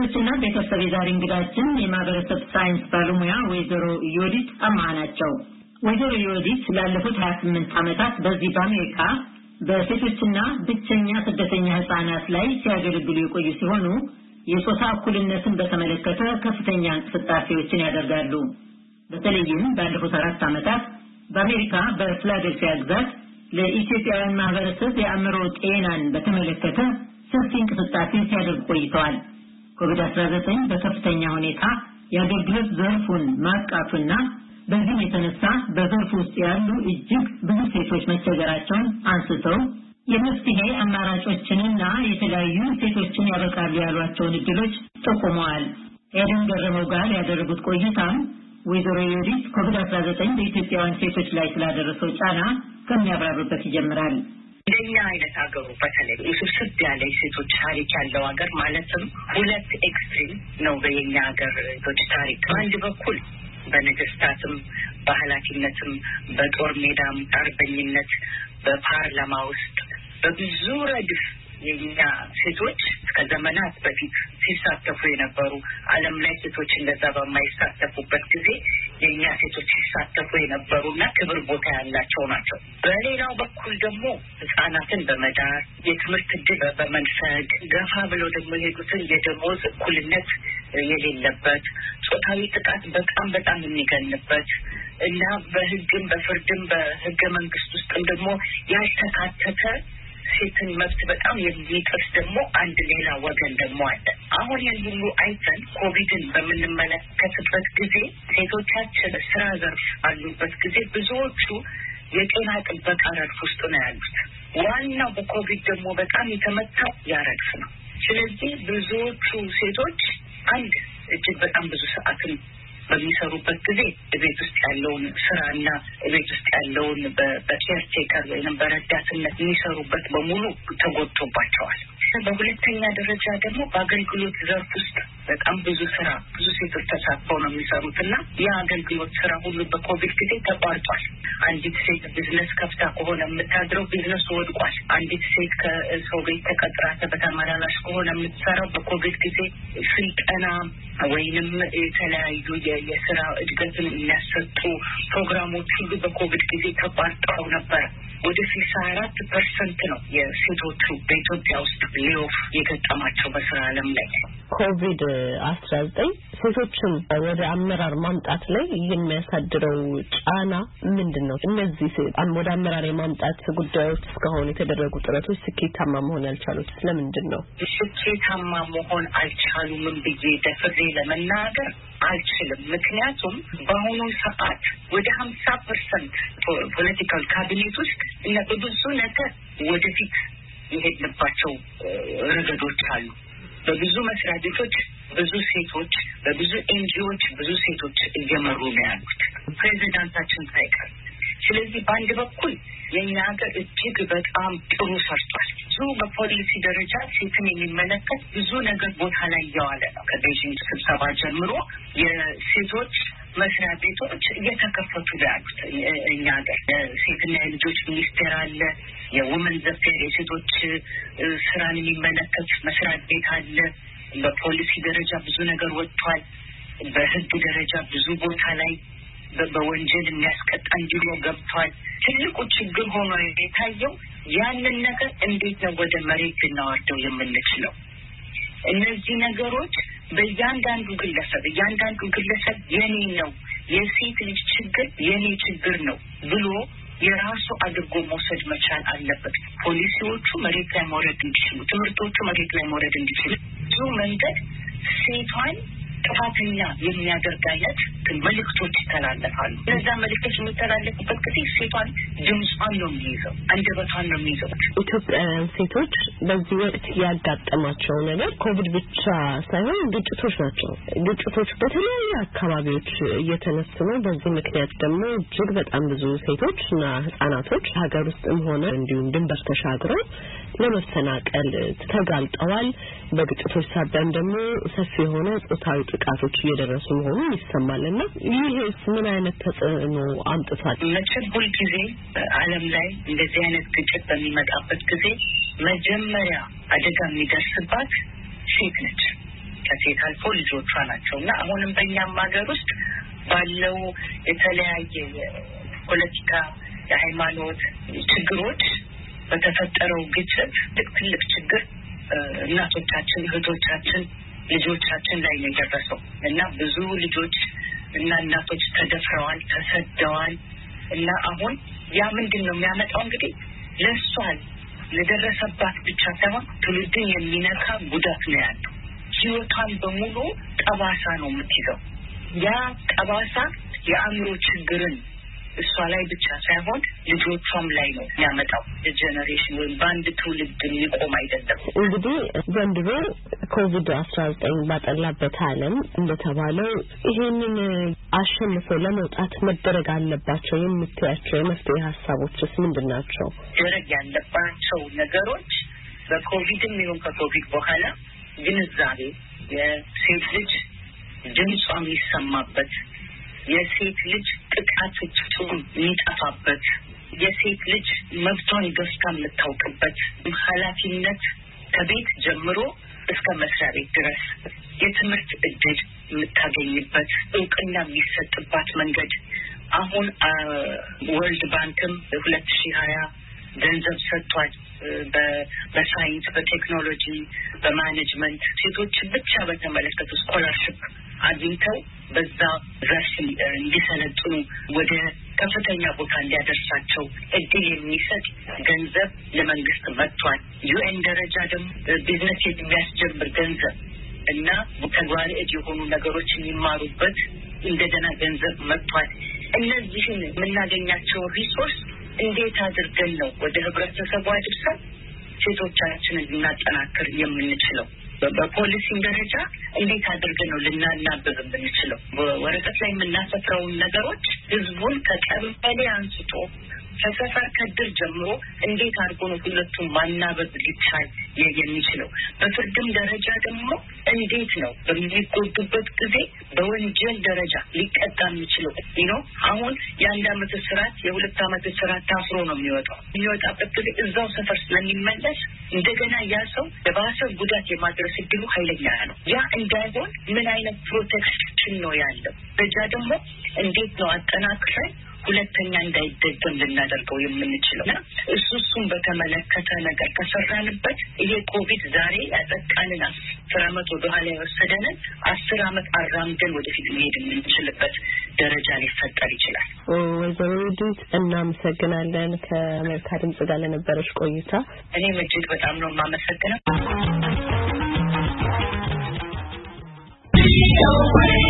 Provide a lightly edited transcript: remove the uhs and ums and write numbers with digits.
ሴቶችና ቤተሰብ የዛሬ እንግዳችን የማህበረሰብ ሳይንስ ባለሙያ ወይዘሮ ዮዲት አማሃ ናቸው። ወይዘሮ ዮዲት ላለፉት 28 ዓመታት በዚህ በአሜሪካ በሴቶችና ብቸኛ ስደተኛ ህፃናት ላይ ሲያገለግሉ የቆዩ ሲሆኑ የጾታ እኩልነትን በተመለከተ ከፍተኛ እንቅስቃሴዎችን ያደርጋሉ። በተለይም ባለፉት 4 ዓመታት በአሜሪካ በፊላዴልፊያ ግዛት ለኢትዮጵያውያን ማህበረሰብ የአእምሮ ጤናን በተመለከተ ሰፊ እንቅስቃሴ ሲያደርጉ ቆይተዋል። ኮቪድ-19 በከፍተኛ ሁኔታ የአገልግሎት ዘርፉን ማጥቃቱና በዚህ የተነሳ በዘርፉ ውስጥ ያሉ እጅግ ብዙ ሴቶች መቸገራቸውን አንስተው የመፍትሄ አማራጮችንና የተለያዩ ሴቶችን ያበቃሉ ያሏቸውን እድሎች ጠቁመዋል። ኤደን ገረመው ጋር ያደረጉት ቆይታም ወይዘሮ ዮዲት ኮቪድ-19 በኢትዮጵያውያን ሴቶች ላይ ስላደረሰው ጫና ከሚያብራሩበት ይጀምራል። እንደኛ አይነት ሀገሩ በተለይ ውስብስብ ያለ የሴቶች ታሪክ ያለው ሀገር ማለትም ሁለት ኤክስትሪም ነው በየኛ ሀገር ሴቶች ታሪክ። አንድ በኩል በነገስታትም በኃላፊነትም በጦር ሜዳም አርበኝነት በፓርላማ ውስጥ በብዙ ረድፍ የኛ ሴቶች ከዘመናት በፊት ሲሳተፉ የነበሩ ዓለም ላይ ሴቶች እንደዛ በማይሳተፉበት ጊዜ የኛ ሴቶች ሲሳተፉ የነበሩና ክብር ቦታ ያላቸው ናቸው። በሌላው በኩል ደግሞ ህፃናትን በመዳር የትምህርት ዕድል በመንፈግ ገፋ ብለው ደግሞ የሄዱትን የደሞዝ እኩልነት የሌለበት ጾታዊ ጥቃት በጣም የሚገንበት እና በህግም በፍርድም በህገ መንግስት ውስጥም ደግሞ ያልተካተተ ሴትን መብት በጣም የሚጥስ ደግሞ አንድ ሌላ ወገን ደግሞ አለ። አሁን ሁሉ አይተን ኮቪድን በምንመለከትበት ጊዜ ሴቶቻችን ስራ ዘርፍ አሉበት ጊዜ ብዙዎቹ የጤና ጥበቃ ረድፍ ውስጥ ነው ያሉት። ዋናው በኮቪድ ደግሞ በጣም የተመታው ያረድፍ ነው። ስለዚህ ብዙዎቹ ሴቶች አንድ እጅግ በጣም ብዙ ሰዓትን በሚሰሩበት ጊዜ ቤት ውስጥ ያለውን ስራና ቤት ውስጥ ያለውን በኬር ቴከር ወይንም በረዳትነት የሚሰሩበት በሙሉ ተጎድቶባቸዋል። በሁለተኛ ደረጃ ደግሞ በአገልግሎት ዘርፍ ውስጥ በጣም ብዙ ሴቶች ተሳትፈው ነው የሚሰሩትና የአገልግሎት ስራ ሁሉ በኮቪድ ጊዜ ተቋርጧል። አንዲት ሴት ቢዝነስ ከፍታ ከሆነ የምታድረው ቢዝነሱ ወድቋል። አንዲት ሴት ከሰው ቤት ተቀጥራ በተመላላሽ ከሆነ የምትሰራው በኮቪድ ጊዜ ስልጠና ወይንም የተለያዩ የስራ እድገትን የሚያሰጡ ፕሮግራሞች ሁሉ በኮቪድ ጊዜ ተቋርጠው ነበር። ወደ 64% ነው የሴቶቹ በኢትዮጵያ ውስጥ ሌኦፍ የገጠማቸው በስራ ዓለም ላይ። ኮቪድ-19 ሴቶችን ወደ አመራር ማምጣት ላይ የሚያሳድረው ጫና ምንድነው? እነዚህ ወደ አመራር የማምጣት ጉዳዮች እስካሁን የተደረጉ ጥረቶች ስኬታማ መሆን ያልቻሉት ስለምንድን ነው? ስኬታማ መሆን አልቻሉም ብዬ ደፍሬ ለመናገር አልችልም። ምክንያቱም በአሁኑ ሰዓት ወደ 50% ፖለቲካል ካቢኔት ውስጥ እና በብዙ ነገር ወደፊት የሄድንባቸው ረገዶች አሉ። በብዙ መስሪያ ቤቶች ብዙ ሴቶች፣ በብዙ ኤንጂኦዎች ብዙ ሴቶች እየመሩ ነው ያሉት ፕሬዚዳንታችን ሳይቀር። ስለዚህ በአንድ በኩል የኛ ሀገር እጅግ በጣም ጥሩ ሰርቷል። ብዙ በፖሊሲ ደረጃ ሴትን የሚመለከት ብዙ ነገር ቦታ ላይ እያዋለ ነው። ከቤጂንግ ስብሰባ ጀምሮ የሴቶች መስሪያ ቤቶች እየተከፈቱ ነው ያሉት። እኛ ሀገር ሴትና የልጆች ሚኒስቴር አለ። የውመን ዘፌር የሴቶች ስራን የሚመለከት መስሪያ ቤት አለ። በፖሊሲ ደረጃ ብዙ ነገር ወጥቷል። በህግ ደረጃ ብዙ ቦታ ላይ በወንጀል የሚያስቀጣ እንዲሁ ገብቷል። ትልቁ ችግር ሆኖ የታየው ያንን ነገር እንዴት ነው ወደ መሬት ልናወርደው የምንችለው? እነዚህ ነገሮች በእያንዳንዱ ግለሰብ የኔ ነው፣ የሴት ልጅ ችግር የኔ ችግር ነው ብሎ የራሱ አድርጎ መውሰድ መቻል አለበት። ፖሊሲዎቹ መሬት ላይ መውረድ እንዲችሉ፣ ትምህርቶቹ መሬት ላይ መውረድ እንዲችሉ ብዙ መንገድ ሴቷን ጥፋተኛ የሚያደርግ አይነት መልእክቶች ይተላለፋሉ። እነዛ መልእክቶች የሚተላለፉበት ጊዜ ሴቷን ድምጿን ነው የሚይዘው፣ አንደበቷን ነው የሚይዘው። ኢትዮጵያውያን ሴቶች በዚህ ወቅት ያጋጠማቸው ነገር ኮቪድ ብቻ ሳይሆን ግጭቶች ናቸው። ግጭቶች በተለያዩ አካባቢዎች እየተነሱ ነው። በዚህ ምክንያት ደግሞ እጅግ በጣም ብዙ ሴቶችና ህጻናቶች ሀገር ውስጥም ሆነ እንዲሁም ድንበር ተሻግረው ለመፈናቀል ተጋልጠዋል። በግጭቶች ሳቢያም ደግሞ ሰፊ የሆነ ጾታዊ ጥቃቶች እየደረሱ መሆኑ ይሰማልና ይህስ ምን አይነት ተጽዕኖ አምጥቷል? መቼም ሁልጊዜ ዓለም ላይ እንደዚህ አይነት ግጭት በሚመጣበት ጊዜ መጀመሪያ አደጋ የሚደርስባት ሴት ነች። ከሴት አልፎ ልጆቿ ናቸውና አሁንም በእኛም ሀገር ውስጥ ባለው የተለያየ ፖለቲካ የሃይማኖት ችግሮች በተፈጠረው ግጭት ትልቅ ችግር እናቶቻችን እህቶቻችን ልጆቻችን ላይ ነው የደረሰው እና ብዙ ልጆች እና እናቶች ተደፍረዋል ተሰደዋል እና አሁን ያ ምንድነው የሚያመጣው እንግዲህ ለሷል ለደረሰባት ብቻ ሳይሆን ትውልድን የሚነካ ጉዳት ነው ያለው ህይወቷን በሙሉ ጠባሳ ነው የምትይዘው ያ ጠባሳ የአእምሮ ችግርን እሷ ላይ ብቻ ሳይሆን ልጆቿም ላይ ነው የሚያመጣው ጀነሬሽን ወይ ባንድ ትውልድ የሚቆም አይደለም እንግዲህ ዘንድሮ ኮቪድ-19 ባጠላበት ዓለም እንደተባለው ይሄንን አሸንፎ ለመውጣት መደረግ አለባቸው የምትያቸው የመፍትሄ ሐሳቦችስ ምንድናቸው ደረግ ያለባቸው ነገሮች በኮቪድም ይሁን ከኮቪድ በኋላ ግንዛቤ የሴት ልጅ ድምጿ የሚሰማበት የሴት ልጅ ጥቃት የሚጠፋበት የሴት ልጅ መብቷን ገፍታ የምታውቅበት ኃላፊነት ከቤት ጀምሮ እስከ መስሪያ ቤት ድረስ የትምህርት እድል የምታገኝበት እውቅና የሚሰጥባት መንገድ አሁን ወርልድ ባንክም 2020 ገንዘብ ሰጥቷል በሳይንስ በቴክኖሎጂ በማኔጅመንት ሴቶች ብቻ በተመለከተ ስኮላርሺፕ አግኝተው በዛ ዘርፍ እንዲሰለጥኑ ወደ ከፍተኛ ቦታ እንዲያደርሳቸው እድል የሚሰጥ ገንዘብ ለመንግስት መጥቷል ዩኤን ደረጃ ደግሞ ቢዝነስ የሚያስጀምር ገንዘብ እና ተግባራዊ የሆኑ ነገሮች የሚማሩበት እንደገና ገንዘብ መጥቷል እነዚህን የምናገኛቸው ሪሶርስ እንዴት አድርገን ነው ወደ ህብረተሰቡ አድርሰን ሴቶቻችንን ልናጠናክር የምንችለው በፖሊሲ ደረጃ እንዴት አድርገን ነው ልናናበብ የምንችለው ወረቀት ላይ የምናሰፍረውን ነገሮች ህዝቡን ከቀበሌ አንስቶ ከሰፈር ከድር ጀምሮ እንዴት አድርጎ ነው ሁለቱም ማናበብ ሊቻል የሚችለው በፍርድም ደረጃ ደግሞ እንዴት ነው በሚጎዱበት ጊዜ በወንጀል ደረጃ ሊቀጣ የሚችለው አሁን የአንድ አመት እስራት የሁለት አመት እስራት ታስሮ ነው የሚወጣበት ጊዜ እዛው ሰፈር ስለሚመለስ እንደገና ያ ሰው ለባሰ ጉዳት የማድረስ እድሉ ኃይለኛ ነው ያ እንዳይሆን ምን አይነት ፕሮቴክሽን ነው ያለው በዛ ደግሞ እንዴት ነው አጠናክረን ሁለተኛ እንዳይደገም ልናደርገው የምንችለውና እሱን በተመለከተ ነገር ከሰራንበት ይሄ ኮቪድ ዛሬ ያጠቃንን 10 አመት ወደ ኋላ የወሰደንን 10 አመት አራምደን ወደፊት መሄድ የምንችልበት ደረጃ ሊፈጠር ይችላል ወይዘሮ ዩዲት እናመሰግናለን ከአሜሪካ ድምጽ ጋር ለነበረሽ ቆይታ እኔም እጅግ በጣም ነው የማመሰግነው